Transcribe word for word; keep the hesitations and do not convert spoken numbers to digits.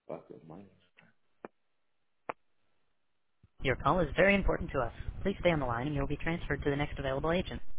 Fuck with mine. Your call is very important to us. Please stay on the line and you will be transferred to the next available agent.